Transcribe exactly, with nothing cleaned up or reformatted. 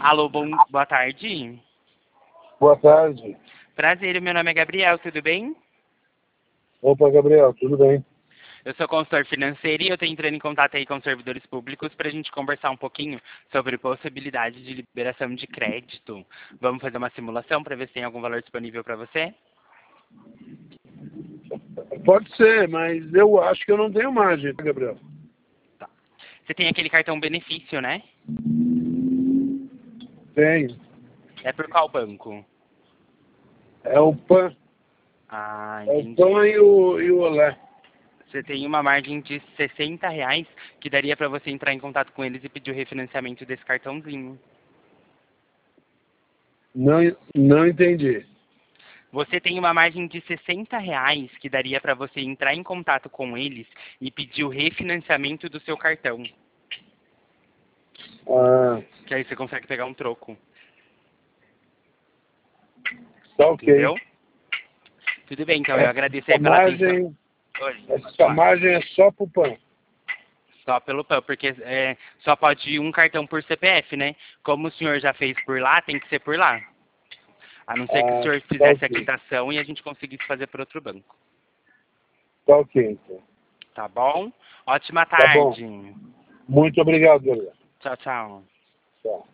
Alô, bom, boa tarde. Boa tarde. Prazer, meu nome é Gabriel, tudo bem? Opa, Gabriel, tudo bem? Eu sou consultor financeiro e eu estou entrando em contato aí com os servidores públicos para a gente conversar um pouquinho sobre possibilidade de liberação de crédito. Vamos fazer uma simulação para ver se tem algum valor disponível para você? Pode ser, mas eu acho que eu não tenho margem, tá, Gabriel? Tá. Você tem aquele cartão benefício, né? Tenho. É por qual banco? É o PAN. Ah, É o entendi. PAN e o, e o Olé. Você tem uma margem de sessenta reais que daria para você entrar em contato com eles e pedir o refinanciamento desse cartãozinho. Não, não entendi. Você tem uma margem de sessenta reais que daria para você entrar em contato com eles e pedir o refinanciamento do seu cartão. Ah, Que aí você consegue pegar um troco. tá ok. Entendeu? Tudo bem, então. Eu agradeço Essa aí pela atenção. margem, Oi, pode essa falar. margem é só pro PAN. Só pelo P A N, porque é, só pode ir um cartão por C P F, né? Como o senhor já fez por lá, tem que ser por lá. A não ser que o Ah, senhor tá fizesse a ok. quitação e a gente conseguisse fazer por outro banco. Tá ok, então. Tá bom? Ótima Tá bom. tarde. Muito obrigado, Gabriel. Tchau, tchau. Tchau.